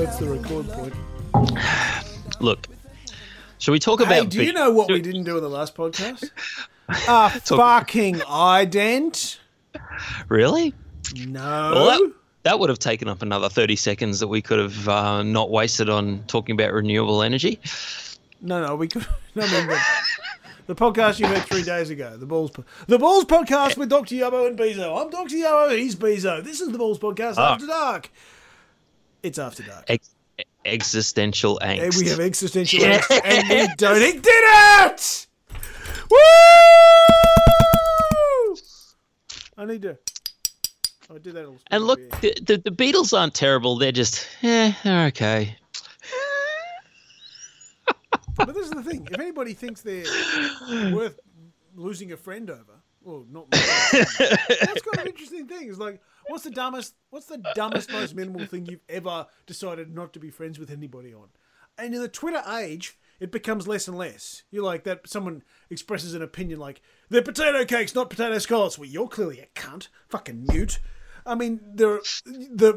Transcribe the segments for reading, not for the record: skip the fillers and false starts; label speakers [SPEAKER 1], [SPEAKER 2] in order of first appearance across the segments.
[SPEAKER 1] That's the record point.
[SPEAKER 2] Look, shall we talk about...
[SPEAKER 1] Hey, do you know what we didn't do in the last podcast? Fucking ident.
[SPEAKER 2] Really?
[SPEAKER 1] No.
[SPEAKER 2] Well, that would have taken up another 30 seconds that we could have not wasted on talking about renewable energy.
[SPEAKER 1] No, we could. No, I mean, the podcast you heard 3 days ago, the Balls podcast with Dr. Yubbo and Bezo. I'm Dr. Yubbo, he's Bezo. This is the Balls podcast After Dark. It's After Dark.
[SPEAKER 2] Existential angst.
[SPEAKER 1] And we have existential angst, and we don't. He did it! Woo! I need to. I did that.
[SPEAKER 2] And look, the Beatles aren't terrible. They're just, they're okay.
[SPEAKER 1] But this is the thing. If anybody thinks they're worth losing a friend over, well, not that's kind of interesting thing. It's like, what's the dumbest, most minimal thing you've ever decided not to be friends with anybody on? And in the Twitter age, it becomes less and less. You're like that. Someone expresses an opinion like they're potato cakes, not potato scallops. Well, you're clearly a cunt. Fucking mute. I mean, the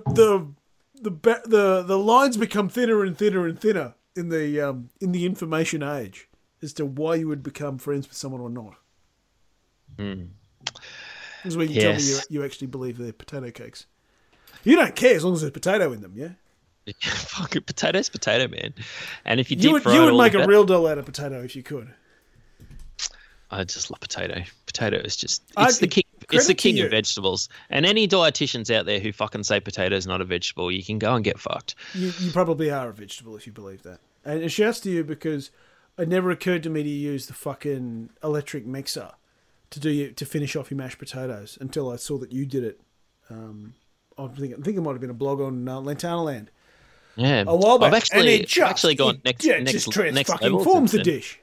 [SPEAKER 1] lines become thinner and thinner and thinner in the information age as to why you would become friends with someone or not. This is where you tell me you actually believe they're potato cakes. You don't care as long as there's potato in them, yeah?
[SPEAKER 2] Fucking potato's potato, man. And if you
[SPEAKER 1] would make a real doll out of potato if you could.
[SPEAKER 2] I just love potato. Potato is just it's the king. It's the king of vegetables. And any dietitians out there who fucking say potato is not a vegetable, you can go and get fucked.
[SPEAKER 1] You probably are a vegetable if you believe that. And it shouts to you because it never occurred to me to use the fucking electric mixer to finish off your mashed potatoes until I saw that you did it. I think it might have been a blog on Lantana Land.
[SPEAKER 2] Yeah,
[SPEAKER 1] a while back.
[SPEAKER 2] I've actually gone next level.
[SPEAKER 1] Forms the dish.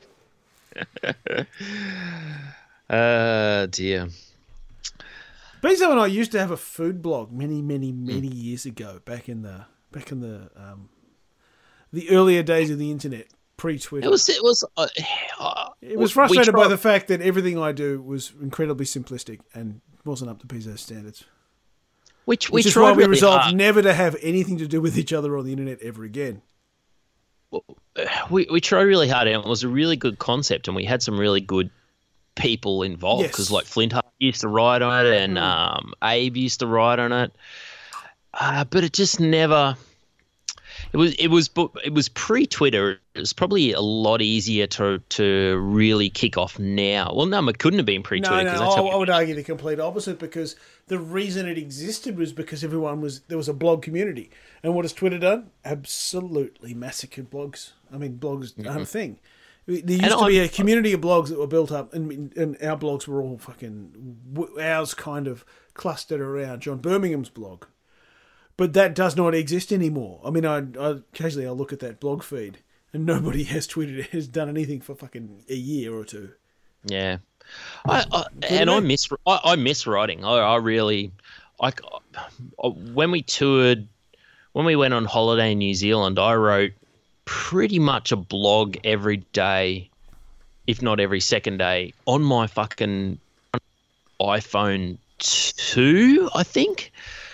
[SPEAKER 2] Dear.
[SPEAKER 1] Bezo and I used to have a food blog many years ago, back in the earlier days of the internet, pre-Twitter.
[SPEAKER 2] It
[SPEAKER 1] was frustrated by the fact that everything I do was incredibly simplistic and wasn't up to Bezo's standards.
[SPEAKER 2] Which
[SPEAKER 1] is why we resolved never to have anything to do with each other on the internet ever again.
[SPEAKER 2] We tried really hard, and it was a really good concept, and we had some really good people involved because like Flint Hart used to write on it, and Abe used to write on it, but it just never. It was pre-Twitter. It was probably a lot easier to really kick off now. Well, no, it couldn't have been pre-Twitter.
[SPEAKER 1] No, I would argue the complete opposite, because the reason it existed was because there was a blog community. And what has Twitter done? Absolutely massacred blogs. I mean, blogs aren't a thing. There used to be a community of blogs that were built up, and our blogs were all fucking ours, kind of clustered around John Birmingham's blog. But that does not exist anymore. I mean, I occasionally I'll look at that blog feed, and nobody has done anything for fucking a year or two.
[SPEAKER 2] Yeah, I miss writing. I really when we toured, when we went on holiday in New Zealand, I wrote pretty much a blog every day, if not every second day, on my fucking iPhone 2, I think.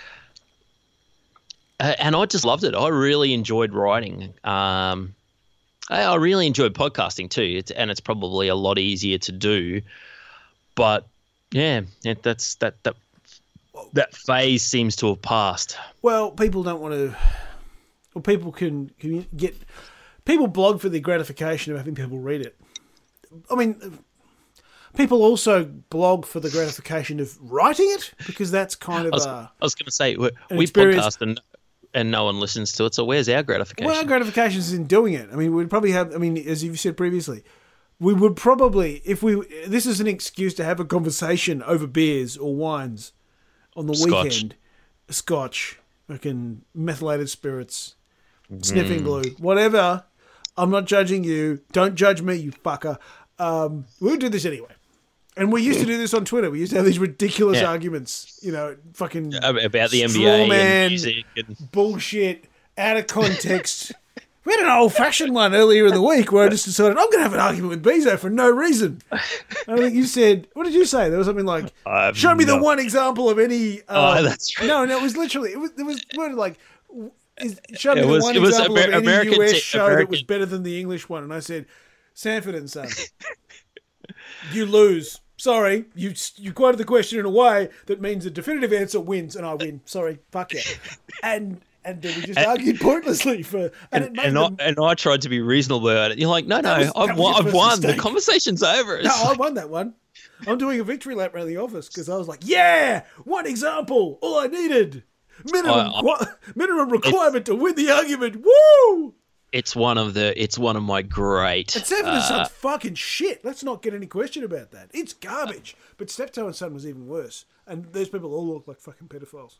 [SPEAKER 2] And I just loved it. I really enjoyed writing. I really enjoyed podcasting too. It's probably a lot easier to do. But yeah, that phase seems to have passed.
[SPEAKER 1] Well, people don't want to. Well, people can get. People blog for the gratification of having people read it. I mean, people also blog for the gratification of writing it, because that's kind of.
[SPEAKER 2] I was going to say we podcast and no one listens to it. So where's our gratification?
[SPEAKER 1] Well, our gratification is in doing it. I mean, we'd probably have. I mean, as you've said previously, we would probably, if we. This is an excuse to have a conversation over beers or wines on the weekend. Scotch, fucking methylated spirits, sniffing glue, whatever. I'm not judging you. Don't judge me, you fucker. We'll do this anyway. And we used to do this on Twitter. We used to have these ridiculous arguments, fucking
[SPEAKER 2] about the NBA and music and
[SPEAKER 1] bullshit, out of context. We had an old-fashioned one earlier in the week where I just decided I'm going to have an argument with Bezo for no reason. I think you said, what did you say? There was something like, show me the one example of any.
[SPEAKER 2] That's right.
[SPEAKER 1] No, it was literally, it was worded like, Show me
[SPEAKER 2] It
[SPEAKER 1] the
[SPEAKER 2] was-
[SPEAKER 1] one
[SPEAKER 2] it was
[SPEAKER 1] example of any
[SPEAKER 2] American
[SPEAKER 1] US
[SPEAKER 2] te-
[SPEAKER 1] show that was
[SPEAKER 2] American-
[SPEAKER 1] better than the English one, and I said, Sanford and Son. You lose. Sorry, you quoted the question in a way that means the definitive answer wins, and I win. Sorry, fuck yeah. And then we just argued pointlessly for, it made them.
[SPEAKER 2] And I tried to be reasonable about it. You're like, no,
[SPEAKER 1] was
[SPEAKER 2] I've
[SPEAKER 1] your
[SPEAKER 2] won.
[SPEAKER 1] first
[SPEAKER 2] The
[SPEAKER 1] mistake.
[SPEAKER 2] conversation's over. It's
[SPEAKER 1] No, I
[SPEAKER 2] like-
[SPEAKER 1] won that one. I'm doing a victory lap around the office because I was like, yeah, one example, all I needed. Minimum requirement to win the argument. Woo!
[SPEAKER 2] it's one of my great.
[SPEAKER 1] And Sanford and Son's fucking shit. Let's not get any question about that. It's garbage. But Steptoe and Son was even worse. And those people all look like fucking pedophiles.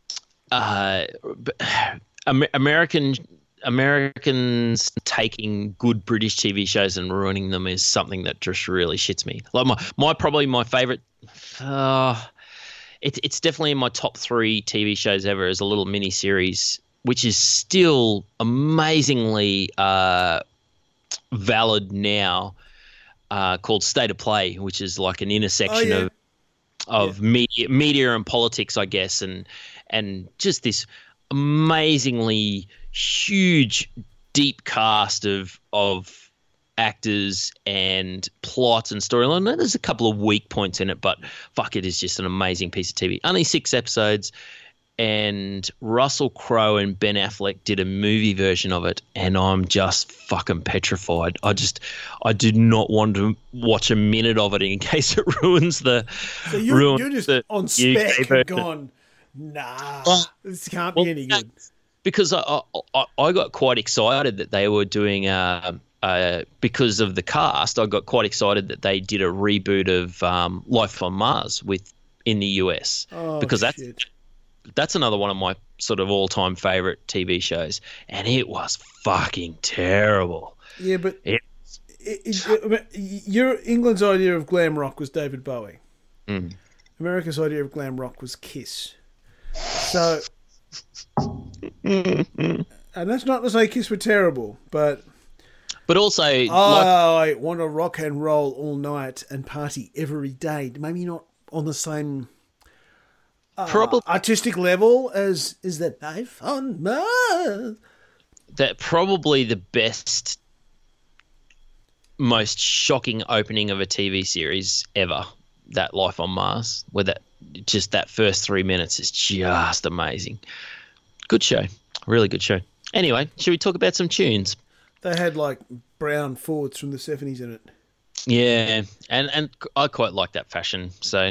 [SPEAKER 2] Americans taking good British TV shows and ruining them is something that just really shits me. Like probably my favorite. It's definitely in my top 3 TV shows ever. Is a little mini series which is still amazingly valid now, called State of Play, which is like an intersection of media and politics, I guess, and just this amazingly huge, deep cast of actors and plot and storyline. There's a couple of weak points in it, but fuck, it is just an amazing piece of TV. Only 6 episodes. And Russell Crowe and Ben Affleck did a movie version of it, and I'm just fucking petrified. I do not want to watch a minute of it in case it ruins the.
[SPEAKER 1] So you're just on spec and gone, nah, this can't be any good.
[SPEAKER 2] Because I got quite excited that they were doing because of the cast. I got quite excited that they did a reboot of Life on Mars in the US, because that's another one of my sort of all-time favorite TV shows, and it was fucking terrible.
[SPEAKER 1] Yeah, but your England's idea of glam rock was David Bowie. America's idea of glam rock was Kiss. So, and that's not to say Kiss were terrible, but
[SPEAKER 2] also,
[SPEAKER 1] I want to rock and roll all night and party every day. Maybe not on the same
[SPEAKER 2] probably
[SPEAKER 1] artistic level as is that Life on Mars.
[SPEAKER 2] That probably the best, most shocking opening of a TV series ever. That Life on Mars, where that first 3 minutes is just amazing. Good show, really good show. Anyway, should we talk about some tunes?
[SPEAKER 1] They had like brown Fords from the 70s in it.
[SPEAKER 2] Yeah, and I quite like that fashion, so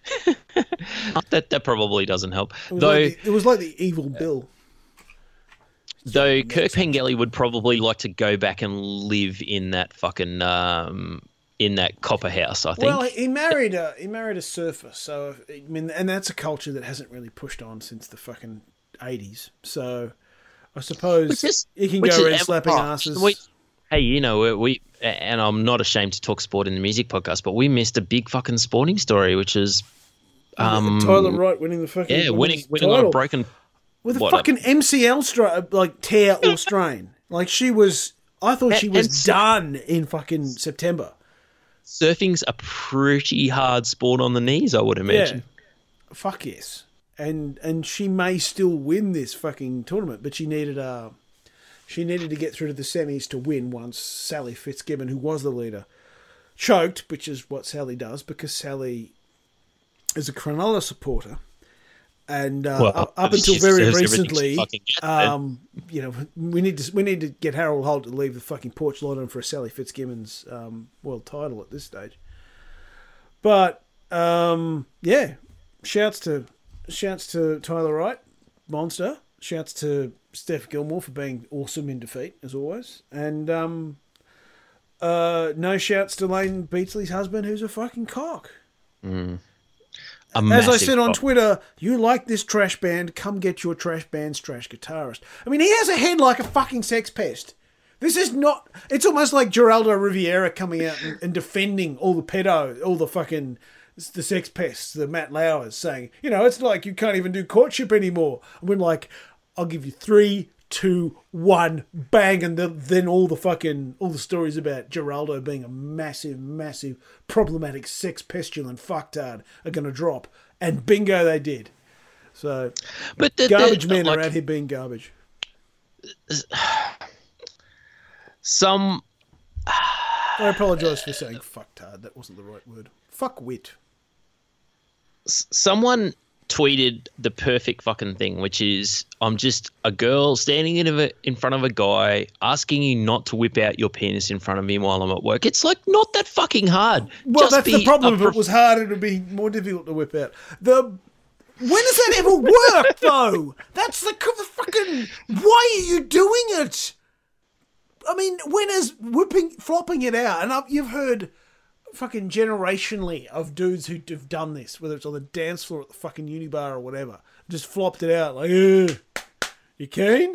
[SPEAKER 2] that probably doesn't help.
[SPEAKER 1] It was like the Evil Bill.
[SPEAKER 2] Though Kirk Pengelly would probably like to go back and live in that fucking in that copper house, I think.
[SPEAKER 1] Well, he married a surfer, so I mean, and that's a culture that hasn't really pushed on since the fucking 80s. So I suppose he can go around slapping asses.
[SPEAKER 2] Hey, you know, we and I'm not ashamed to talk sport in the music podcast, but we missed a big fucking sporting story, which is
[SPEAKER 1] Tyler Wright winning the fucking
[SPEAKER 2] winning
[SPEAKER 1] title
[SPEAKER 2] on a broken
[SPEAKER 1] with a fucking MCL tear or strain. Like she was, I thought she was done in fucking September.
[SPEAKER 2] Surfing's a pretty hard sport on the knees, I would imagine.
[SPEAKER 1] Yeah. Fuck yes. And she may still win this fucking tournament, but she needed to get through to the semis to win once Sally Fitzgibbon, who was the leader, choked, which is what Sally does, because Sally is a Cronulla supporter. And up until very recently, we need to get Harold Holt to leave the fucking porch light on for a Sally Fitzgibbon's world title at this stage. But shouts to Tyler Wright, monster. Shouts to Steph Gilmore for being awesome in defeat as always, and no shouts to Lane Beatsley's husband, who's a fucking cock. As I said on Twitter, you like this trash band, come get your trash band's trash guitarist. I mean, he has a head like a fucking sex pest. This is not... It's almost like Geraldo Riviera coming out and defending all the sex pests, the Matt Lauers, saying, it's like you can't even do courtship anymore. I mean, like, I'll give you 3, 2, 1, bang, and then all the stories about Geraldo being a massive, massive, problematic, sex pestilent fucktard are going to drop, and bingo, they did. So, but garbage men are out here being garbage.
[SPEAKER 2] some
[SPEAKER 1] I apologise for saying fucktard. That wasn't the right word. Fuck wit.
[SPEAKER 2] someone tweeted the perfect fucking thing, which is I'm just a girl standing in front of a guy asking you not to whip out your penis in front of me while I'm at work. It's like not that fucking hard.
[SPEAKER 1] Well,
[SPEAKER 2] Just
[SPEAKER 1] that's
[SPEAKER 2] be
[SPEAKER 1] the problem.
[SPEAKER 2] a
[SPEAKER 1] If it was harder, it'd be more difficult to whip out. When does that ever work, though? That's the fucking... Why are you doing it? I mean, when is flopping it out? And you've heard fucking generationally of dudes who have done this, whether it's on the dance floor at the fucking uni bar or whatever, just flopped it out like, you keen?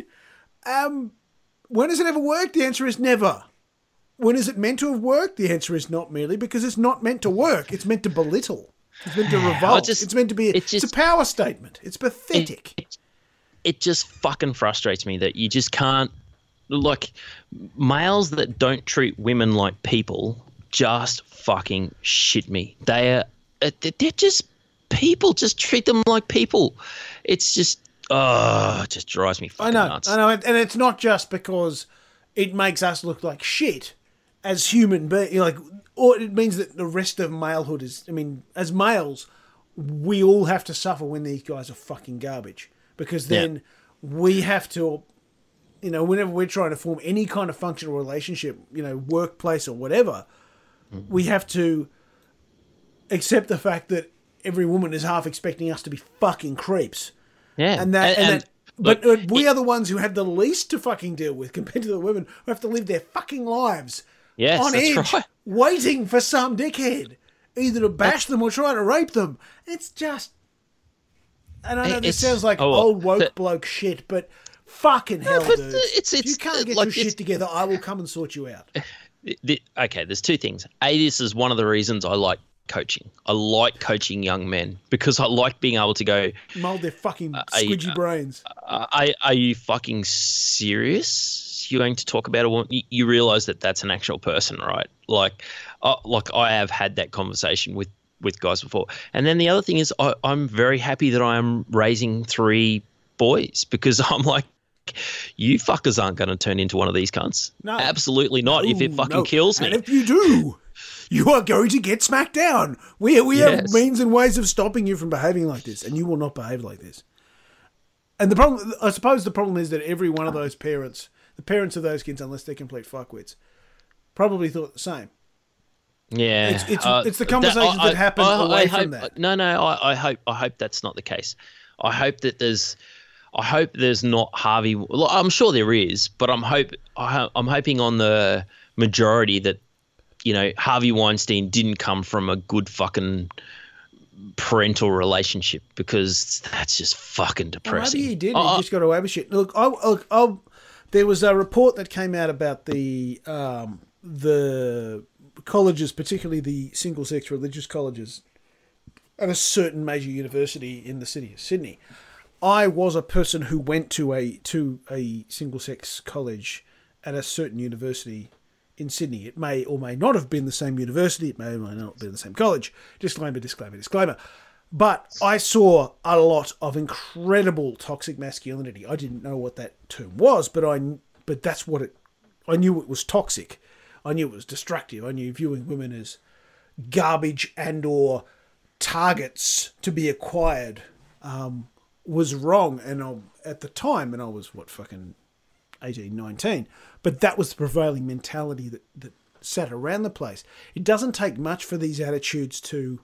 [SPEAKER 1] When has it ever worked? The answer is never. When is it meant to have worked? The answer is not merely, because it's not meant to work. It's meant to belittle. It's meant to revolt. It's meant to be... It's a power statement. It's pathetic.
[SPEAKER 2] It just fucking frustrates me that you just can't... Like, males that don't treat women like people just fucking shit me. They're just people. Just treat them like people. It's just... it just drives me fucking nuts.
[SPEAKER 1] I know. And it's not just because it makes us look like shit as human beings. Like... Or it means that the rest of malehood is... I mean, as males, we all have to suffer when these guys are fucking garbage. Because then we have to... You know, whenever we're trying to form any kind of functional relationship, you know, workplace or whatever, we have to accept the fact that every woman is half expecting us to be fucking creeps.
[SPEAKER 2] Yeah.
[SPEAKER 1] But we are the ones who have the least to fucking deal with compared to the women who have to live their fucking lives on edge, waiting for some dickhead either to bash them or try to rape them. It's just... And I know this sounds like old woke bloke shit, but fucking hell, dude. If you can't get your shit together, I will come and sort you out.
[SPEAKER 2] Okay, there's two things. this is one of the reasons I like coaching. I like coaching young men because I like being able to go... Mold their fucking
[SPEAKER 1] squidgy brains.
[SPEAKER 2] Are you fucking serious? You're going to talk about a woman? You realise that that's an actual person, right? Like I have had that conversation with guys before. And then the other thing is I'm very happy that I am raising 3 boys because I'm like, you fuckers aren't going to turn into one of these cunts. No. Absolutely not. If it fucking kills me.
[SPEAKER 1] And if you do, you are going to get smacked down. We have means and ways of stopping you from behaving like this, and you will not behave like this. And I suppose the problem is that every one of those parents, the parents of those kids, unless they're complete fuckwits, probably thought the same.
[SPEAKER 2] Yeah,
[SPEAKER 1] it's the conversations that happen away from that.
[SPEAKER 2] No, I hope that's not the case. I hope there's not Harvey. Well, I'm sure there is, but I'm hoping on the majority that, you know, Harvey Weinstein didn't come from a good fucking parental relationship, because that's just fucking depressing.
[SPEAKER 1] Well, maybe he did. He just got away with shit. Look, there was a report that came out about the colleges, particularly the single-sex religious colleges, at a certain major university in the city of Sydney. I was a person who went to a single-sex college at a certain university in Sydney. It may or may not have been the same university. It may or may not have been the same college. Disclaimer. But I saw a lot of incredible toxic masculinity. I didn't know what that term was, but that's what it... I knew it was toxic. I knew it was destructive. I knew viewing women as garbage and or targets to be acquired was wrong. And at the time, and I was, fucking 18, 19, but that was the prevailing mentality that sat around the place. It doesn't take much for these attitudes to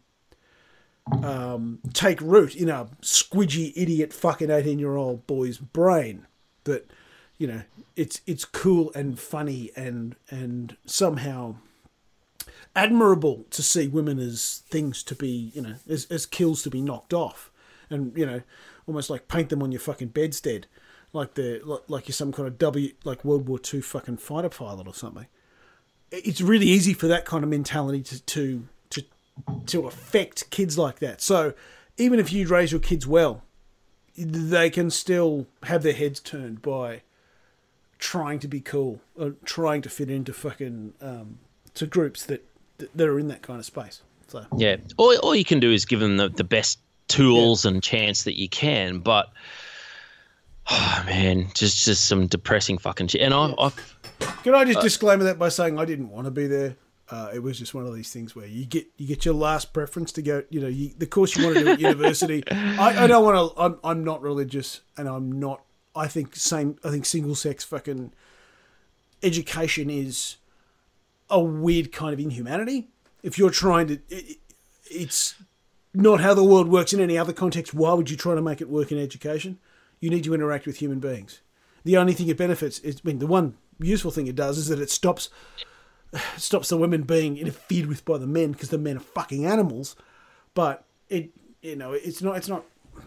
[SPEAKER 1] take root in a squidgy, idiot, fucking 18-year-old boy's brain. That, you know, it's cool and funny and somehow admirable to see women as things to be, you know, as kills to be knocked off, and, you know, almost like paint them on your fucking bedstead, like you're some kind of like World War II fucking fighter pilot or something. It's really easy for that kind of mentality to affect kids like that. So even if you raise your kids well, they can still have their heads turned by trying to be cool or trying to fit into fucking to groups that are in that kind of space. So
[SPEAKER 2] yeah, all you can do is give them the best tools and chance that you can. But Oh man, just some depressing fucking shit. And
[SPEAKER 1] Can I just disclaimer that by saying I didn't want to be there? It was just one of these things where you get your last preference to go. The course you want to do at university. I don't want to. I'm not religious, and I'm not. I think single sex fucking education is a weird kind of inhumanity. If you're trying to, it's not how the world works in any other context. Why would you try to make it work in education? You need to interact with human beings. The only thing it benefits is, the one useful thing it does is that it stops the women being interfered with by the men because the men are fucking animals. But it's not.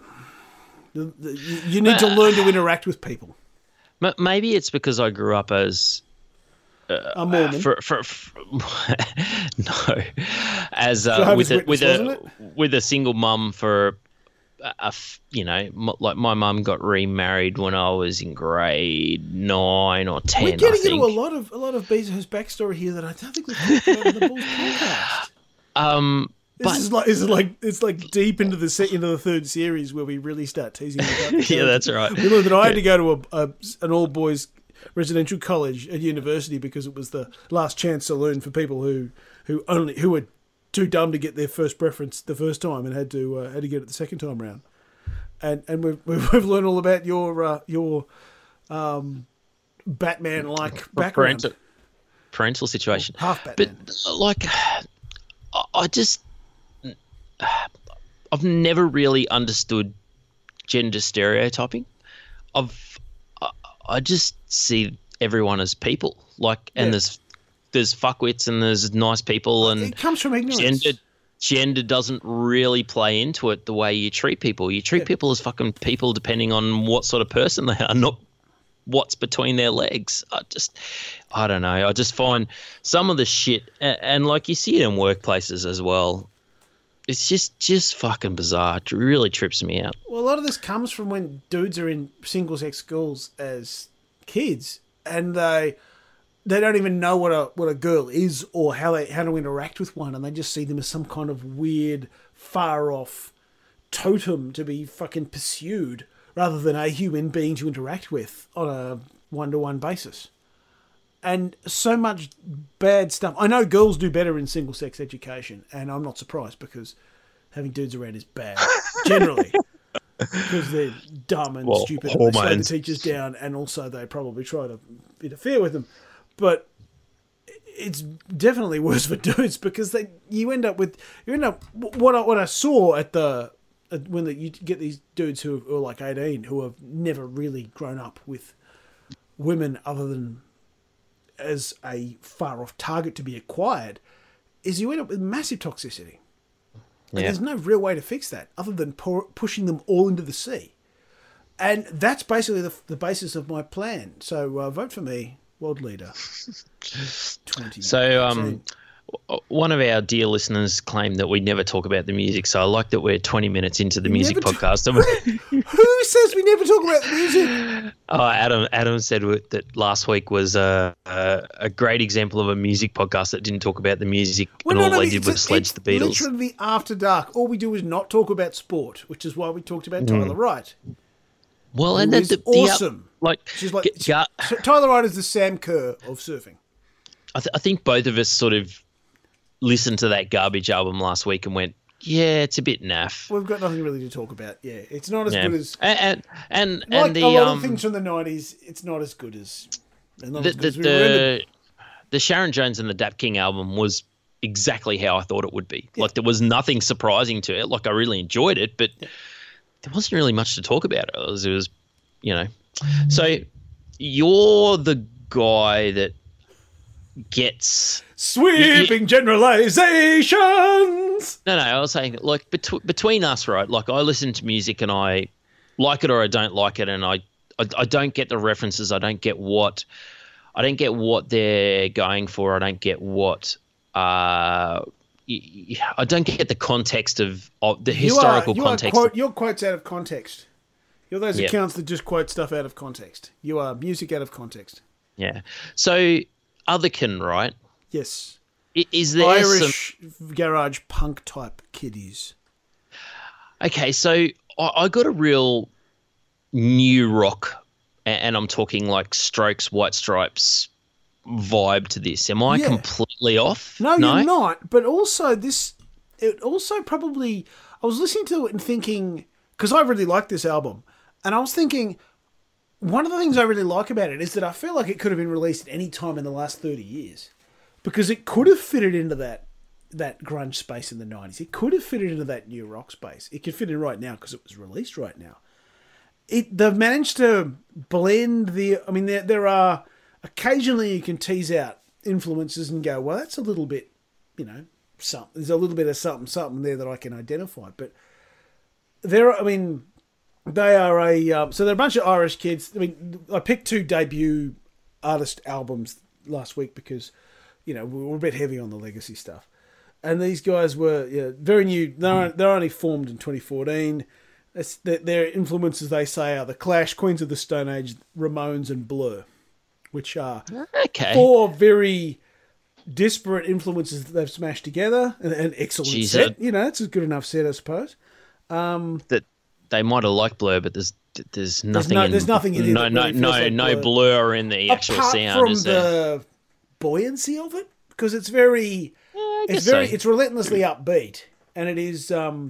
[SPEAKER 1] You need to learn to interact with people.
[SPEAKER 2] Maybe it's because I grew up as
[SPEAKER 1] a Mormon.
[SPEAKER 2] No, as with a single mum for like my mum got remarried when I was in grade 9 or 10.
[SPEAKER 1] We're getting into a lot of Bezos' backstory here that I don't think we've talked about in the Bulls podcast. It's like deep into the third series where we really start teasing about.
[SPEAKER 2] Yeah, that's right.
[SPEAKER 1] We learned that I had to go to an all boys residential college at university because it was the last chance to learn for people who were too dumb to get their first preference the first time and had to get it the second time round. And we've learned all about your Batman-like background,
[SPEAKER 2] parental situation,
[SPEAKER 1] half Batman.
[SPEAKER 2] But I've never really understood gender stereotyping. I just see everyone as people, and there's fuckwits and there's nice people, and
[SPEAKER 1] it comes from ignorance.
[SPEAKER 2] Gender doesn't really play into it the way you treat people. You treat people as fucking people depending on what sort of person they are, not what's between their legs. I don't know. I just find some of the shit, and like you see it in workplaces as well. It's just fucking bizarre. It really trips me out.
[SPEAKER 1] Well, a lot of this comes from when dudes are in single-sex schools as kids, and they don't even know what a girl is or how to interact with one, and they just see them as some kind of weird, far-off totem to be fucking pursued, rather than a human being to interact with on a one-to-one basis. And so much bad stuff. I know girls do better in single-sex education, and I'm not surprised because having dudes around is bad, generally. Because they're dumb and stupid and they slow the teachers down, and also they probably try to interfere with them. But it's definitely worse for dudes because you end up what I saw when you get these dudes who are like 18 who have never really grown up with women other than as a far off target to be acquired, is you end up with massive toxicity. And there's no real way to fix that other than pushing them all into the sea. And that's basically the basis of my plan. So vote for me, world leader. 20.
[SPEAKER 2] So one of our dear listeners claimed that we never talk about the music. So I like that we're 20 minutes into the music podcast.
[SPEAKER 1] Who says we never talk about the music?
[SPEAKER 2] Oh, Adam said that last week was a great example of a music podcast that didn't talk about the music, and all they did was sledge the Beatles.
[SPEAKER 1] It's literally after dark. All we do is not talk about sport, which is why we talked about Tyler Wright.
[SPEAKER 2] Well, and that's
[SPEAKER 1] awesome. Tyler Wright is the Sam Kerr of surfing.
[SPEAKER 2] I think both of us sort of listened to that garbage album last week and went, yeah, it's a bit naff.
[SPEAKER 1] We've got nothing really to talk about. Yeah, it's not as good as
[SPEAKER 2] and
[SPEAKER 1] like
[SPEAKER 2] the
[SPEAKER 1] a lot of things from the 90s. It's not as good as
[SPEAKER 2] the Sharon Jones and the Dap King album was exactly how I thought it would be. Yeah. Like there was nothing surprising to it. Like I really enjoyed it, but there wasn't really much to talk about. It was So you're the guy that gets
[SPEAKER 1] sweeping generalizations.
[SPEAKER 2] No, I was saying like between us, right? Like I listen to music and I like it or I don't like it, and I don't get the references. I don't get what they're going for. I don't get what I don't get the context of the historical context.
[SPEAKER 1] Your quotes out of context. You're those accounts that just quote stuff out of context. You are music out of context.
[SPEAKER 2] Yeah. So Otherkin, right?
[SPEAKER 1] Yes.
[SPEAKER 2] Is there
[SPEAKER 1] Irish garage punk type kiddies?
[SPEAKER 2] Okay, so I got a real new rock, and I'm talking like Strokes, White Stripes vibe to this. Am I completely off?
[SPEAKER 1] No, you're not. But also it also probably, I was listening to it and thinking, because I really like this album, and I was thinking, one of the things I really like about it is that I feel like it could have been released at any time in the last 30 years. Because it could have fitted into that grunge space in the 90s. It could have fitted into that new rock space. It could fit in right now because it was released right now. They've managed to blend there are, occasionally you can tease out influences and go, well, that's a little bit, something. There's a little bit of something there that I can identify. But they are so they're a bunch of Irish kids. I mean, I picked 2 debut artist albums last week because, we were a bit heavy on the legacy stuff. And these guys were very new. They're only formed in 2014. Their influences, they say, are The Clash, Queens of the Stone Age, Ramones, and Blur, which are 4 very disparate influences that they've smashed together. An excellent set. It's a good enough set, I suppose.
[SPEAKER 2] That they might have liked Blur, but there's nothing.
[SPEAKER 1] There's nothing in it.
[SPEAKER 2] No Blur in the actual sound.
[SPEAKER 1] Apart from the buoyancy of it, because it's very. It's relentlessly upbeat, and it is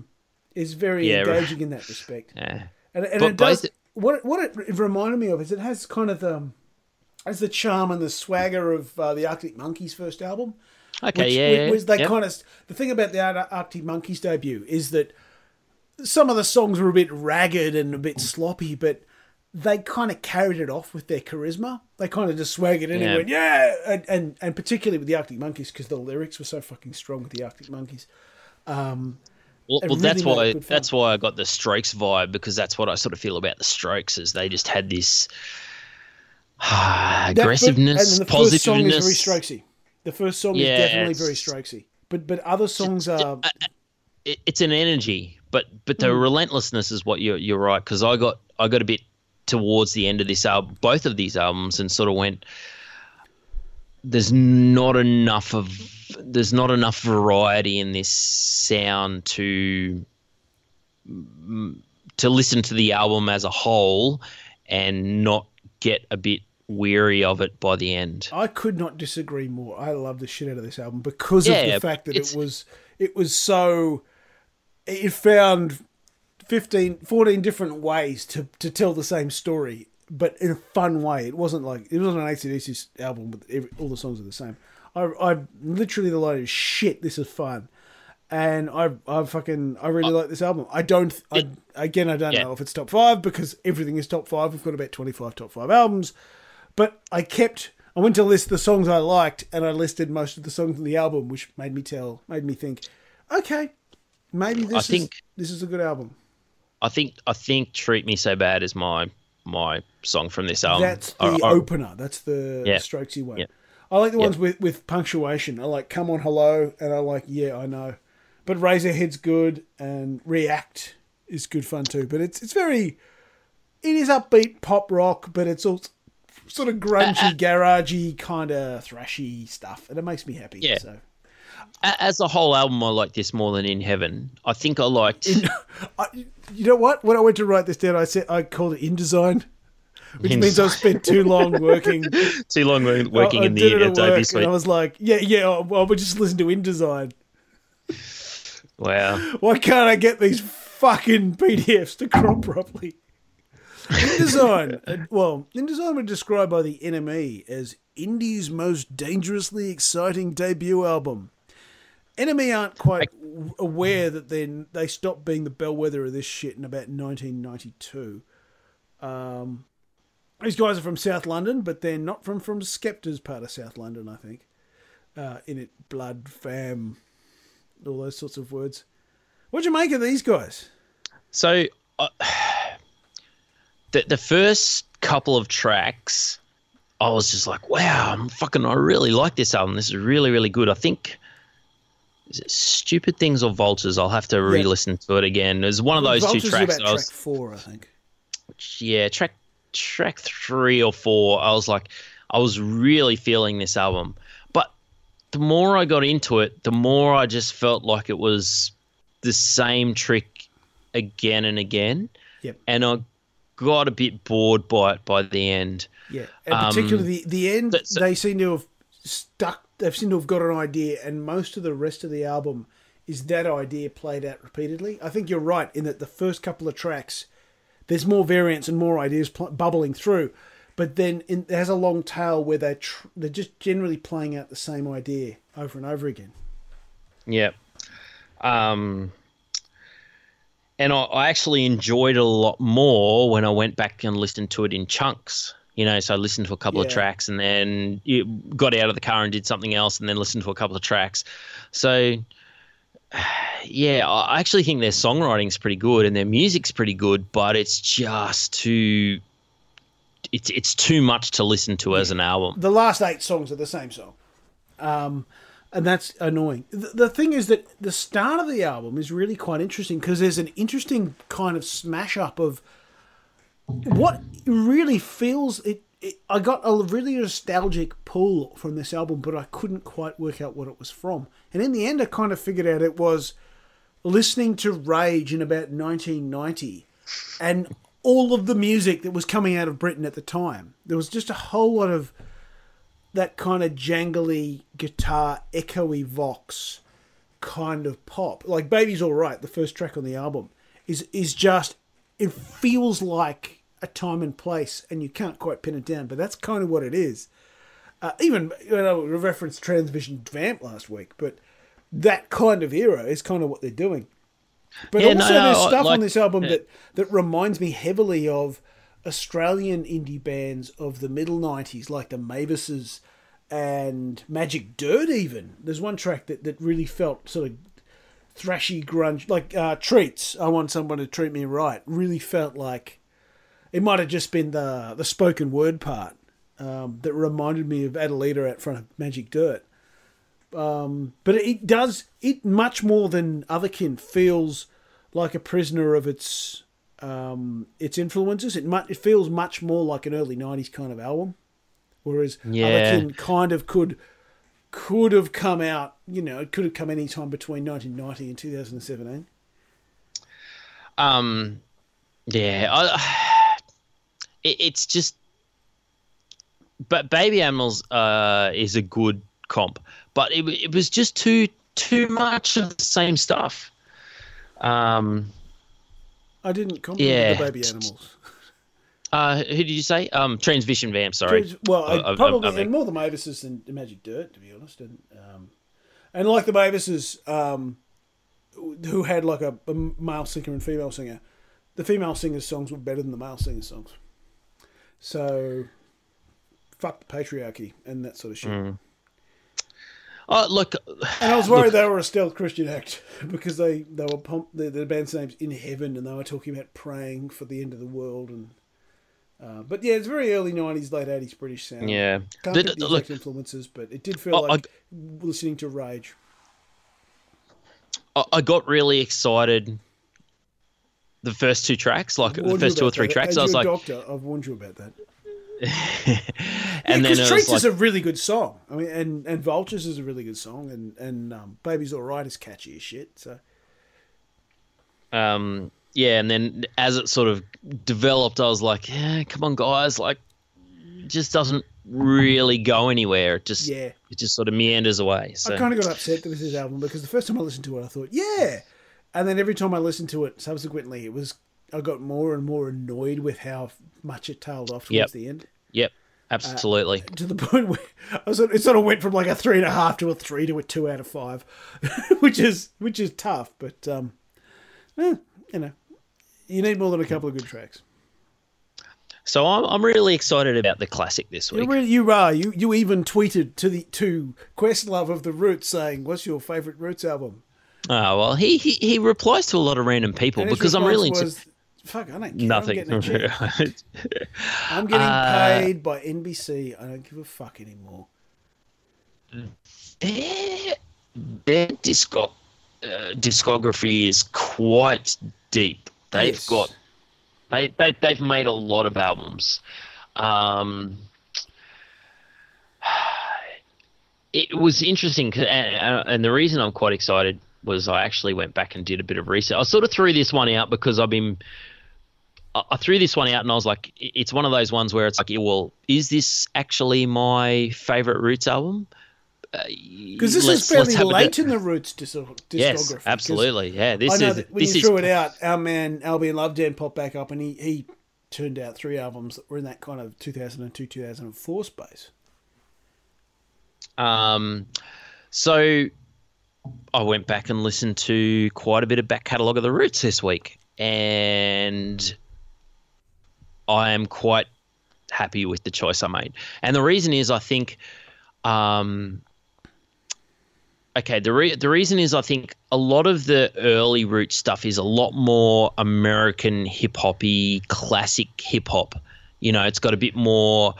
[SPEAKER 1] very engaging in that respect.
[SPEAKER 2] Yeah.
[SPEAKER 1] And it does what it reminded me of is it has kind of the charm and the swagger of the Arctic Monkeys' first album.
[SPEAKER 2] Okay,
[SPEAKER 1] The thing about the Arctic Monkeys debut is that some of the songs were a bit ragged and a bit sloppy, but they kind of carried it off with their charisma. They kind of just swag it in and went, and particularly with the Arctic Monkeys, because the lyrics were so fucking strong with the Arctic Monkeys.
[SPEAKER 2] Well,
[SPEAKER 1] really
[SPEAKER 2] that's why I got the Strokes vibe, because that's what I sort of feel about the Strokes, is they just had this aggressiveness,
[SPEAKER 1] and the
[SPEAKER 2] positiveness.
[SPEAKER 1] First song is very Strokesy. The first song is definitely very Strokesy. But other songs are.
[SPEAKER 2] It's an energy, but the relentlessness is what you're right, because I got a bit towards the end of this album, both of these albums, and sort of went, there's not enough variety in this sound to listen to the album as a whole and not get a bit weary of it by the end.
[SPEAKER 1] I could not disagree more. I love the shit out of this album because of the fact that it was so. It found 14 different ways to tell the same story, but in a fun way. It wasn't an AC/DC album with all the songs are the same. I literally delighted. Shit, this is fun, and I really like this album. I don't know if it's top 5 because everything is top 5. We've got about 25 top 5 albums, but I went to list the songs I liked, and I listed most of the songs in the album, which made me think, okay, maybe this is a good album.
[SPEAKER 2] I think "Treat Me So Bad" is my song from this album.
[SPEAKER 1] That's the opener. That's the Strokesy one. Yeah. I like the ones with punctuation. I like "Come On Hello" and I like "Yeah, I Know." But Razorhead's good and "React" is good fun too. But it is upbeat pop rock, but it's all sort of grungy, garagey, kind of thrashy stuff, and it makes me happy.
[SPEAKER 2] Yeah.
[SPEAKER 1] So.
[SPEAKER 2] As a whole album, I like this more than "In Heaven." I think I liked.
[SPEAKER 1] You know what? When I went to write this down, I called it "InDesign," which means I spent too long working.
[SPEAKER 2] In the Adobe Suite.
[SPEAKER 1] And I was like, well, we'll just listen to InDesign.
[SPEAKER 2] Wow.
[SPEAKER 1] Why can't I get these fucking PDFs to crop properly? InDesign. InDesign were described by the NME as indie's most dangerously exciting debut album. NME aren't quite aware that they stopped being the bellwether of this shit in about 1992. These guys are from South London, but they're not from Skepta's part of South London, I think. In it, blood, fam, all those sorts of words. What'd you make of these guys?
[SPEAKER 2] So, the first couple of tracks, I was just like, wow, I really like this album. This is really, really good. I think, is it Stupid Things or Vultures? I'll have to re-listen to it again. There's one of those
[SPEAKER 1] Vultures
[SPEAKER 2] two tracks.
[SPEAKER 1] Is about track 4, I think.
[SPEAKER 2] Yeah, track 3 or 4. I was really feeling this album. But the more I got into it, the more I just felt like it was the same trick again and again.
[SPEAKER 1] Yep.
[SPEAKER 2] And got a bit bored by it by the end.
[SPEAKER 1] Yeah, and particularly the end, they seem to have stuck. They seem to have got an idea, and most of the rest of the album is that idea played out repeatedly. I think you're right in that the first couple of tracks, there's more variants and more ideas bubbling through, but then it has a long tail where they're just generally playing out the same idea over and over again.
[SPEAKER 2] Yeah. And I actually enjoyed it a lot more when I went back and listened to it in chunks. So I listened to a couple of tracks and then got out of the car and did something else and then listened to a couple of tracks. So, yeah, I actually think their songwriting's pretty good and their music's pretty good, but it's just too much to listen to as an album.
[SPEAKER 1] The last 8 songs are the same song. And that's annoying. The thing is that the start of the album is really quite interesting because there's an interesting kind of smash up of what really feels it. I got a really nostalgic pull from this album, but I couldn't quite work out what it was from. And in the end, I kind of figured out it was listening to Rage in about 1990 and all of the music that was coming out of Britain at the time. There was just a whole lot of that kind of jangly guitar, echoey vox kind of pop. Like Baby's All Right, the first track on the album, is just, it feels like a time and place, and you can't quite pin it down, but that's kind of what it is. Even, we referenced Transmission Vamp last week, but that kind of era is kind of what they're doing. But there's stuff on this album that reminds me heavily of Australian indie bands of the middle 90s, like the Mavises and Magic Dirt even. There's one track that really felt sort of thrashy grunge, like Treats, I Want Someone to Treat Me Right, really felt like it might have just been the spoken word part that reminded me of Adelita out front of Magic Dirt. But it much more than Otherkin feels like a prisoner of its influences. It feels much more like an early 90s kind of album, whereas Otherkin kind of could have come out, it could have come any time between 1990 and 2017.
[SPEAKER 2] It's just, but Baby Animals is a good comp, but it was just too much of the same stuff.
[SPEAKER 1] I didn't compliment the Baby Animals.
[SPEAKER 2] Who did you say? Transmission Vamp, sorry.
[SPEAKER 1] Probably and more the Mavises than the Magic Dirt, to be honest. And like the Mavises, who had like a male singer and female singer, the female singer's songs were better than the male singer's songs. So, fuck the patriarchy and that sort of shit.
[SPEAKER 2] Look,
[SPEAKER 1] and I was worried they were a stealth Christian act because they were pumped. The band's name's In Heaven, and they were talking about praying for the end of the world. And but yeah, it's very early 90s, late 80s British sound.
[SPEAKER 2] Yeah,
[SPEAKER 1] can't get the exact influences, but it did feel like listening to Rage.
[SPEAKER 2] I got really excited. The first 2 tracks, like the first 2 or 3 tracks, I was like,
[SPEAKER 1] "Doctor, I've warned you about that."
[SPEAKER 2] And then
[SPEAKER 1] Treats is a really good song. I mean, and Vultures is a really good song, and Baby's All Right is catchy as shit. So,
[SPEAKER 2] yeah, and then as it sort of developed, I was like, "Yeah, come on, guys!" Like, it just doesn't really go anywhere. It just sort of meanders away. So
[SPEAKER 1] I kind of got upset with this album because the first time I listened to it, I thought, "Yeah," and then every time I listened to it subsequently, I got more and more annoyed with how much it tailed off towards the end.
[SPEAKER 2] Yep, absolutely.
[SPEAKER 1] To the point where it sort of went from like a 3.5 to a 3 to a 2 out of 5, which is tough. But you need more than a couple of good tracks.
[SPEAKER 2] So I'm really excited about the classic this week.
[SPEAKER 1] You are. You even tweeted to Questlove of the Roots saying, "What's your favourite Roots album?"
[SPEAKER 2] Oh, well, he replies to a lot of random people because I'm really into...
[SPEAKER 1] Fuck, I don't care.
[SPEAKER 2] Nothing.
[SPEAKER 1] I'm getting paid by NBC. I don't give a fuck anymore.
[SPEAKER 2] Their discography is quite deep. They've made a lot of albums. It was interesting, and the reason I'm quite excited was I actually went back and did a bit of research. I sort of threw this one out because I threw this one out and I was like, it's one of those ones where it's like, yeah, well, is this actually my favorite Roots album?
[SPEAKER 1] Because this is fairly late in the Roots discography.
[SPEAKER 2] Yes, absolutely. Yeah,
[SPEAKER 1] I know that when you threw it out, our man Albion Lovedan popped back up, and he turned out 3 albums that were in that kind of 2002, 2004 space.
[SPEAKER 2] So I went back and listened to quite a bit of back catalogue of the Roots this week, and I am quite happy with the choice I made. And the reason is, I think, the reason is I think a lot of the early Roots stuff is a lot more American hip-hoppy, classic hip-hop. You know, it's got a bit more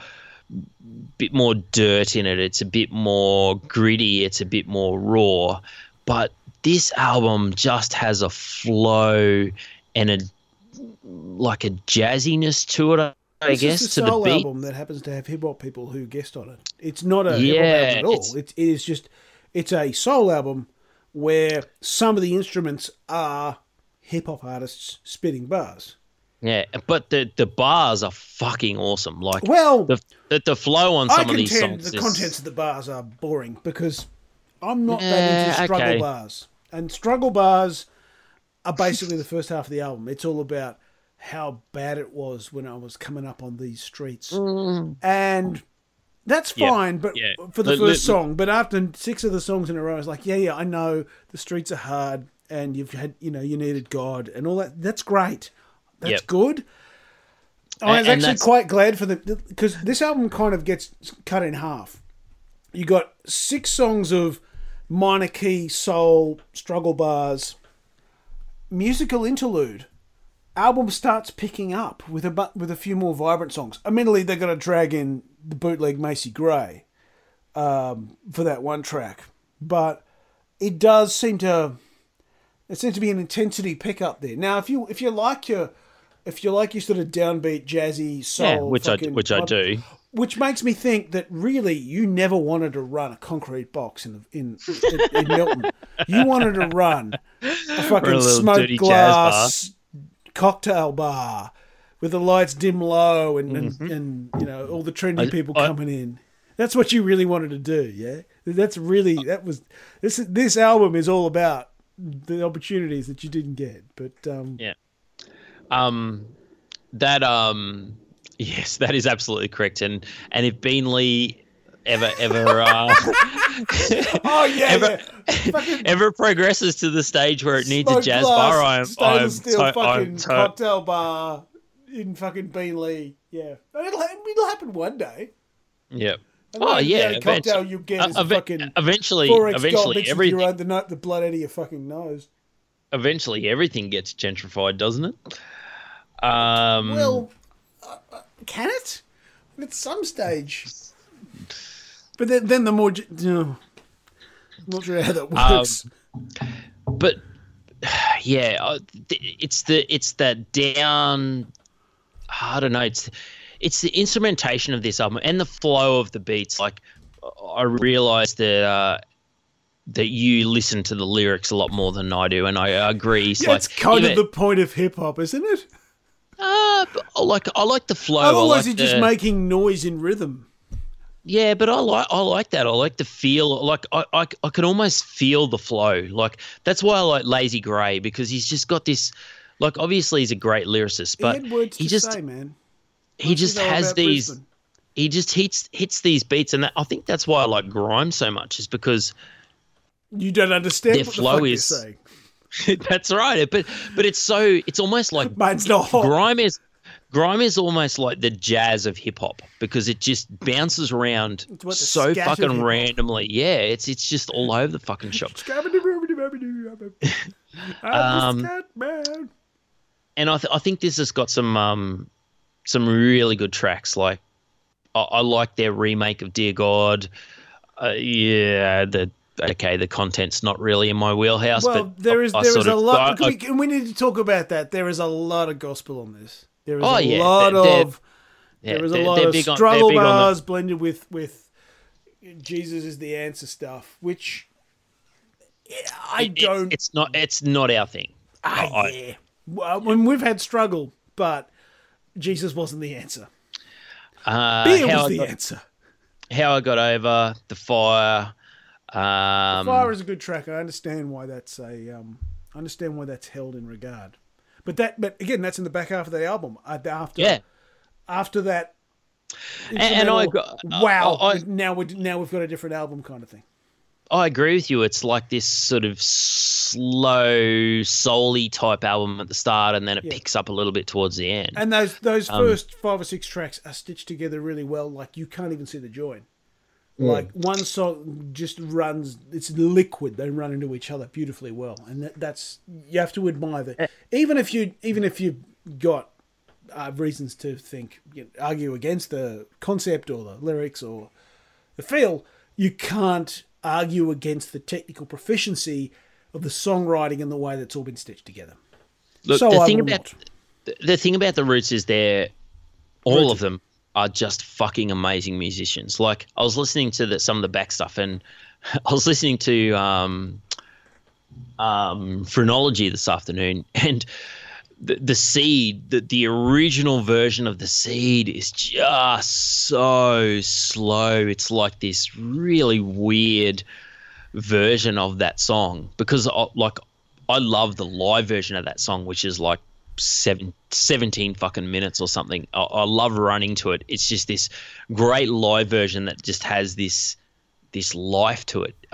[SPEAKER 2] dirt in it. It's a bit more gritty. It's a bit more raw. But this album just has a flow and a jazziness to it, I guess.
[SPEAKER 1] It's a soul album that happens to have hip hop people who guest on it. It's not a hip hop album at all. It's a soul album where some of the instruments are hip hop artists spitting bars.
[SPEAKER 2] Yeah, but the bars are fucking awesome. Like, well, the flow on some of these songs.
[SPEAKER 1] The contents of the bars are boring because I'm not that into struggle bars, and struggle bars are basically the first half of the album. It's all about how bad it was when I was coming up on these streets, and that's fine. But for the first song, but after 6 of the songs in a row, I was like, yeah, I know the streets are hard, and you've had, you needed God and all that. That's great. That's good. I was actually quite glad for because this album kind of gets cut in half. You got 6 songs of minor key soul struggle bars, musical interlude. Album starts picking up with a few more vibrant songs. Admittedly, they're going to drag in the bootleg Macy Gray for that one track, but it does seem to be an intensity pickup there. Now, if you like your sort of downbeat jazzy soul,
[SPEAKER 2] which I do,
[SPEAKER 1] which makes me think that really you never wanted to run a concrete box in Milton. You wanted to run a fucking smoked glass cocktail bar with the lights dim low and all the trendy people coming in. That's what you really wanted to do, yeah. This album is all about the opportunities that you didn't get, but
[SPEAKER 2] yes, that is absolutely correct. And if Beanley ever ever progresses to the stage where it needs a jazz bar, I'm
[SPEAKER 1] cocktail bar in fucking Beanley. Yeah, it'll happen one day.
[SPEAKER 2] Yeah.
[SPEAKER 1] Cocktail you get is fucking
[SPEAKER 2] eventually
[SPEAKER 1] everything. You the blood out of your fucking nose.
[SPEAKER 2] Eventually, everything gets gentrified, doesn't it?
[SPEAKER 1] Well, can it? At some stage. But then the more... I'm not sure how that works.
[SPEAKER 2] But, yeah, it's that down... I don't know. It's the instrumentation of this album and the flow of the beats. Like, I realised that you listen to the lyrics a lot more than I do, and I agree.
[SPEAKER 1] Yeah, it's kind of the point of hip hop, isn't it?
[SPEAKER 2] I like the flow.
[SPEAKER 1] Otherwise, you're just making noise in rhythm.
[SPEAKER 2] Yeah, but I like that. I like the feel. Like I can almost feel the flow. Like that's why I like Lazy Grey, because he's just got this. Like obviously he's a great lyricist, but he just has these. Brisbane. He just hits these beats, and I think that's why I like grime so much. Is because
[SPEAKER 1] you don't understand
[SPEAKER 2] their
[SPEAKER 1] what
[SPEAKER 2] flow
[SPEAKER 1] the fuck
[SPEAKER 2] is.
[SPEAKER 1] You're saying.
[SPEAKER 2] That's right, but it's almost like
[SPEAKER 1] mine's not hot.
[SPEAKER 2] Grime is almost like the jazz of hip hop because it just bounces around so fucking randomly. Yeah, it's just all over the fucking shop. And I think this has got some really good tracks. Like I like their remake of Dear God. The content's not really in my wheelhouse.
[SPEAKER 1] Well,
[SPEAKER 2] but
[SPEAKER 1] there is a lot. We need to talk about that. There is a lot of gospel on this. There is a lot of struggle bars blended with Jesus is the answer stuff, which
[SPEAKER 2] It's not our thing.
[SPEAKER 1] Yeah. Well, we've had struggle, but Jesus wasn't the answer.
[SPEAKER 2] Beer
[SPEAKER 1] was the answer.
[SPEAKER 2] How I Got Over, The Fire.
[SPEAKER 1] The Fire is a good track. I understand why that's held in regard. But again, that's in the back half of the album. After that,
[SPEAKER 2] and I got
[SPEAKER 1] now we've got a different album kind of thing.
[SPEAKER 2] I agree with you. It's like this sort of slow, soul-y type album at the start, and then it picks up a little bit towards the end.
[SPEAKER 1] And those first 5 or 6 tracks are stitched together really well. Like you can't even see the join. Like one song just runs; it's liquid. They run into each other beautifully well, and that's you have to admire that. Even if you've got reasons to argue against the concept or the lyrics or the feel, you can't argue against the technical proficiency of the songwriting and the way that's all been stitched together.
[SPEAKER 2] Look, the thing about the Roots is all of them are just fucking amazing musicians. Like I was listening to some of the back stuff, and I was listening to Phrenology this afternoon, and the Seed, the original version of the Seed is just so slow. It's like this really weird version of that song because I love the live version of that song, which is like 17 fucking minutes or something. I love running to it. It's just this great live version that just has this life to it.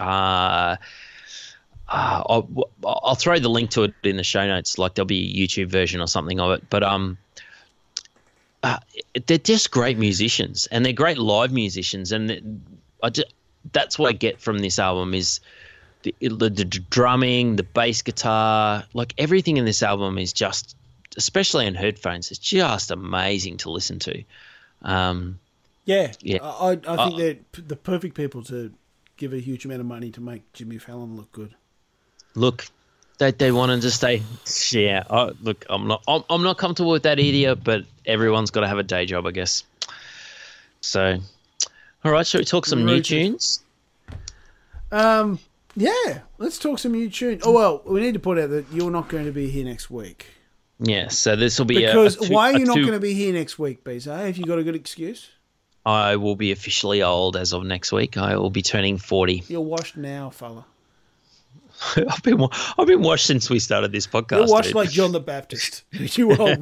[SPEAKER 2] I'll throw the link to it in the show notes. Like there'll be a YouTube version or something of it. But they're just great musicians, and they're great live musicians. And that's what I get from this album is the drumming, the bass guitar, like everything in this album is just, especially in headphones, it's just amazing to listen to.
[SPEAKER 1] I think they're the perfect people to give a huge amount of money to make Jimmy Fallon look good.
[SPEAKER 2] Look, they wanted to stay. Yeah. Look, I'm not comfortable with that either, but everyone's got to have a day job, I guess. So, all right, shall we talk some new tunes?
[SPEAKER 1] Yeah, let's talk some new tunes. Oh well, we need to point out that you're not going to be here next week.
[SPEAKER 2] Yeah, so this will be
[SPEAKER 1] why are you not going to be here next week, Bezo? Have you got a good excuse?
[SPEAKER 2] I will be officially old as of next week. I will be turning 40.
[SPEAKER 1] You're washed now, fella.
[SPEAKER 2] I've been washed since we started this podcast.
[SPEAKER 1] You're washed like John the Baptist. You are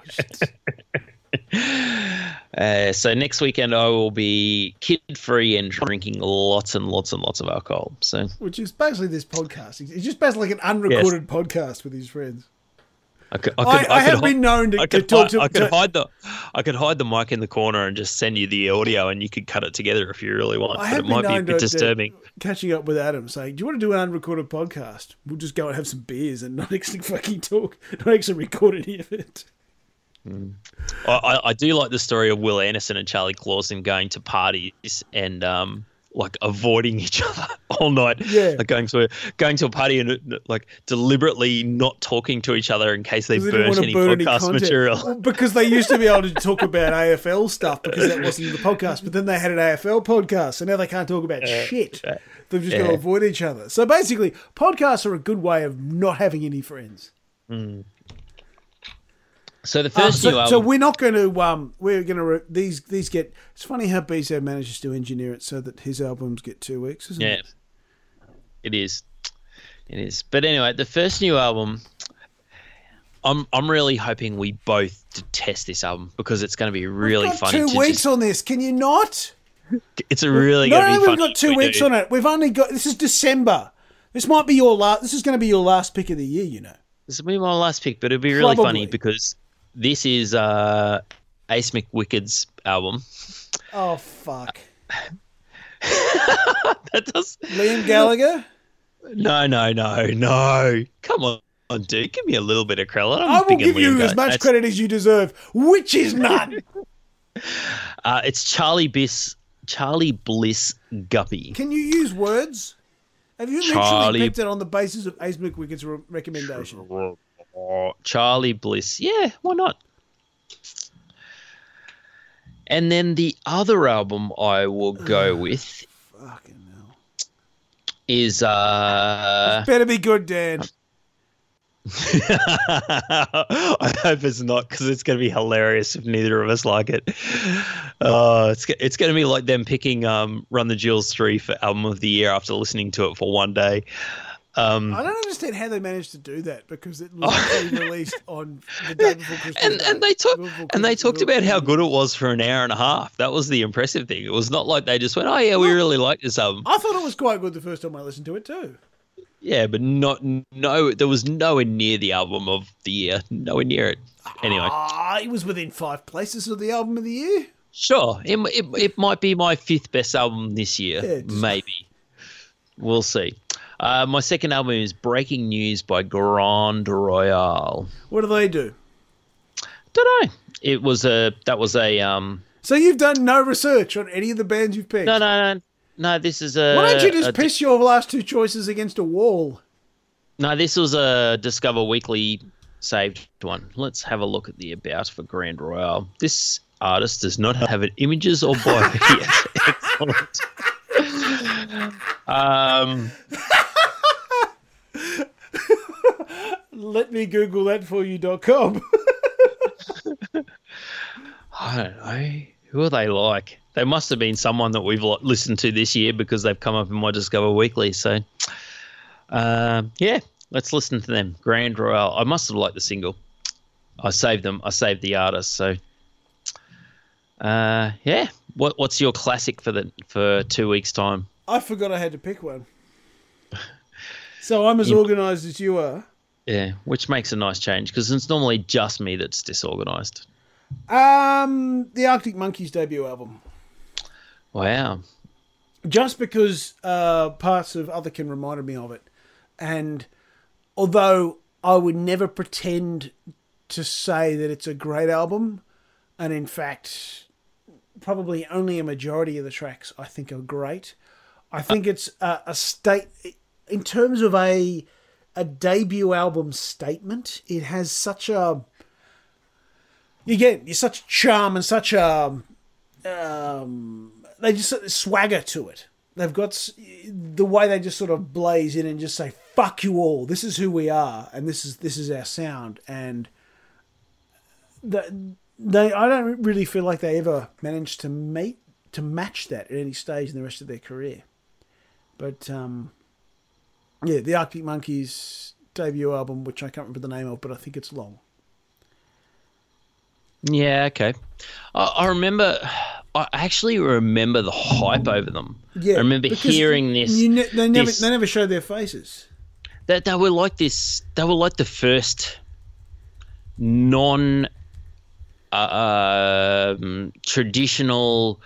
[SPEAKER 1] washed.
[SPEAKER 2] So next weekend I will be kid-free and drinking lots and lots and lots of alcohol. So,
[SPEAKER 1] which is basically this podcast. It's just basically like an unrecorded podcast with his friends. I have been known to talk to.
[SPEAKER 2] I could hide the mic in the corner and just send you the audio, and you could cut it together if you really want. But it might be a bit disturbing.
[SPEAKER 1] Catching up with Adam, saying, "Do you want to do an unrecorded podcast? We'll just go and have some beers and not actually fucking talk, not actually record any of it."
[SPEAKER 2] I do like the story of Will Anderson and Charlie Clausen going to parties and like avoiding each other all night.
[SPEAKER 1] Yeah,
[SPEAKER 2] like going to a party and like deliberately not talking to each other in case they burnt any podcast material.
[SPEAKER 1] Well, because they used to be able to talk about AFL stuff because that wasn't in the podcast, but then they had an AFL podcast, so now they can't talk about shit. They've just got to avoid each other. So basically, podcasts are a good way of not having any friends.
[SPEAKER 2] Mm. So the first new album.
[SPEAKER 1] So we're not going to. We're going to. These get. It's funny how Bezo manages to engineer it so that his albums get 2 weeks, isn't it?
[SPEAKER 2] It is. It is. But anyway, the first new album. I'm really hoping we both detest this album because it's going to be really funny.
[SPEAKER 1] 2 weeks on this. Can you not?
[SPEAKER 2] It's a really going to be funny.
[SPEAKER 1] We've got 2 weeks on it. We've only got. This is December. This might be your last. This is going to be your last pick of the year. You know.
[SPEAKER 2] This will be my last pick, but it'll be really funny because. This is Ace McWicked's album.
[SPEAKER 1] Oh, fuck.
[SPEAKER 2] That does...
[SPEAKER 1] Liam Gallagher?
[SPEAKER 2] No. Come on, dude. Give me a little bit of credit.
[SPEAKER 1] I will give you as much credit as you deserve, which is none.
[SPEAKER 2] It's Charlie Bliss Guppy.
[SPEAKER 1] Can you use words? Have you literally picked it on the basis of Ace McWicked's recommendation?
[SPEAKER 2] Charlie Bliss. Yeah, why not? And then the other album I will go with
[SPEAKER 1] fucking hell.
[SPEAKER 2] is
[SPEAKER 1] This better be good, Dan.
[SPEAKER 2] I hope it's not, because it's going to be hilarious if neither of us like it. It's going to be like them picking Run the Jewels 3 for Album of the Year after listening to it for one day.
[SPEAKER 1] I don't understand how they managed to do that, because it was actually released on the day before Christmas.
[SPEAKER 2] And they talked about how good it was for an hour and a half. That was the impressive thing. It was not like they just went, "Oh yeah, we really like this album."
[SPEAKER 1] I thought it was quite good the first time I listened to it too.
[SPEAKER 2] Yeah, but there was nowhere near the album of the year. Nowhere near it. Anyway.
[SPEAKER 1] It was within 5 places of the album of the year.
[SPEAKER 2] Sure. It might be my 5th best album this year. Yeah, maybe. We'll see. My second album is Breaking News by Grand Royale.
[SPEAKER 1] What do they do?
[SPEAKER 2] Don't know.
[SPEAKER 1] So you've done no research on any of the bands you've picked?
[SPEAKER 2] No, this is a...
[SPEAKER 1] Why don't you just piss your last 2 choices against a wall?
[SPEAKER 2] No, this was a Discover Weekly saved one. Let's have a look at the about for Grand Royale. This artist does not have images or bio yet. Excellent.
[SPEAKER 1] Let me Google that for you.com.
[SPEAKER 2] I don't know. Who are they like? They must have been someone that we've listened to this year, because they've come up in my Discover Weekly. So, yeah, let's listen to them. Grand Royale. I must have liked the single. I saved them. I saved the artist. So, yeah. What's your classic for 2 weeks' time?
[SPEAKER 1] I forgot I had to pick one. So I'm as organised as you are.
[SPEAKER 2] Yeah, which makes a nice change, because it's normally just me that's disorganised.
[SPEAKER 1] The Arctic Monkeys debut album.
[SPEAKER 2] Wow.
[SPEAKER 1] Just because parts of Otherkin reminded me of it. And although I would never pretend to say that it's a great album, and in fact, probably only a majority of the tracks I think are great, I think it's a state... In terms of a debut album statement, it has such a... You're such charm and such a... they just swagger to it. They've got the way they just sort of blaze in and just say, "Fuck you all. This is who we are, and this is our sound." And I don't really feel like they ever managed to match that at any stage in the rest of their career. But yeah, the Arctic Monkeys debut album, which I can't remember the name of, but I think it's long. Yeah,
[SPEAKER 2] okay. I remember. I actually remember the hype over them.
[SPEAKER 1] Yeah,
[SPEAKER 2] I remember hearing this.
[SPEAKER 1] They never showed their faces.
[SPEAKER 2] They were like this. They were like the first non traditional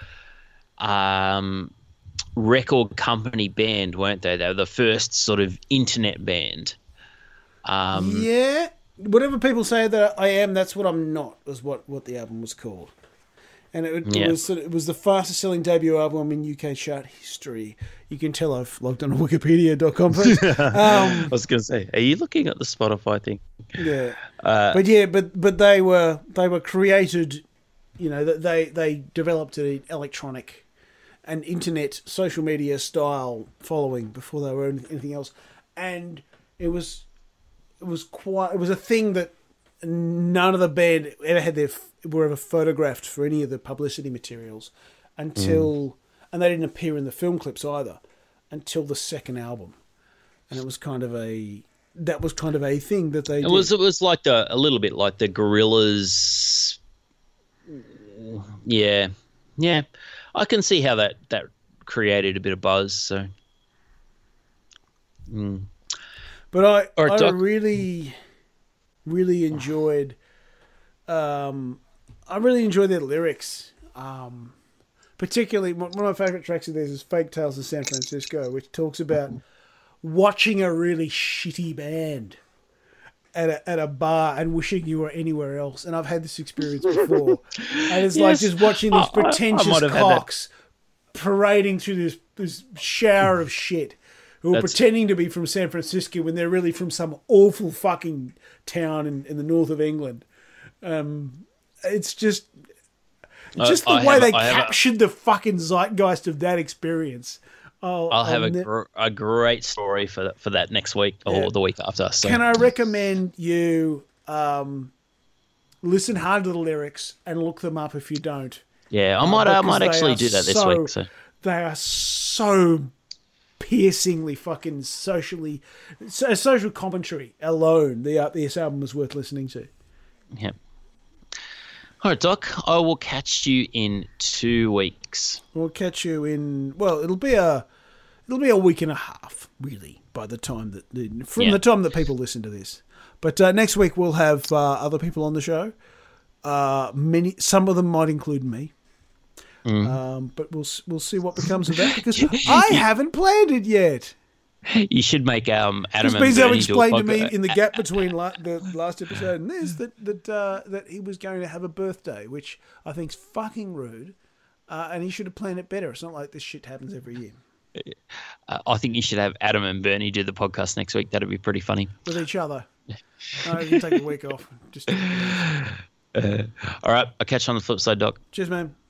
[SPEAKER 2] record company band, weren't they? They were the first sort of internet band.
[SPEAKER 1] Yeah. Whatever people say that I am, that's what I'm not, was what the album was called. And it was the fastest selling debut album in UK chart history. You can tell I've logged on to Wikipedia.com.
[SPEAKER 2] I was going to say, are you looking at the Spotify thing?
[SPEAKER 1] Yeah. But they were created, they developed an electronic and internet social media style following before they were anything else. And it was a thing that none of the band ever had were ever photographed for any of the publicity materials until, and they didn't appear in the film clips either until the second album, and it was kind of a thing that they did.
[SPEAKER 2] It was like a little bit like the Gorillaz. Yeah, I can see how that created a bit of buzz. So.
[SPEAKER 1] But I really, really enjoyed. I really enjoyed their lyrics. Particularly, one of my favourite tracks of theirs is "Fake Tales of San Francisco," which talks about watching a really shitty band at a bar and wishing you were anywhere else. And I've had this experience before. And it's like just watching these pretentious cocks parading through this shower of shit, who are pretending to be from San Francisco when they're really from some awful fucking town in the north of England. It's just the way they captured the fucking zeitgeist of that experience.
[SPEAKER 2] I'll have a great story for that next week or the week after. So.
[SPEAKER 1] Can I recommend you listen hard to the lyrics and look them up if you don't?
[SPEAKER 2] Yeah, I might actually do that this week. So.
[SPEAKER 1] They are so piercingly fucking social commentary alone. This album is worth listening to.
[SPEAKER 2] Yeah. All right, Doc. I will catch you in 2 weeks.
[SPEAKER 1] We'll catch you in. Well, it'll be a week and a half, really, by the time the time that people listen to this. But next week we'll have other people on the show. Some of them might include me. But we'll see what becomes of that because I haven't planned it yet.
[SPEAKER 2] You should make Adam and
[SPEAKER 1] Bernie explained to me in the gap between the last episode and this that he was going to have a birthday, which I think's fucking rude, and he should have planned it better. It's not like this shit happens every year.
[SPEAKER 2] I think you should have Adam and Bernie do the podcast next week. That'd be pretty funny.
[SPEAKER 1] With each other. No, you can take a week off. Just
[SPEAKER 2] all right, I'll catch you on the flip side, Doc.
[SPEAKER 1] Cheers, man.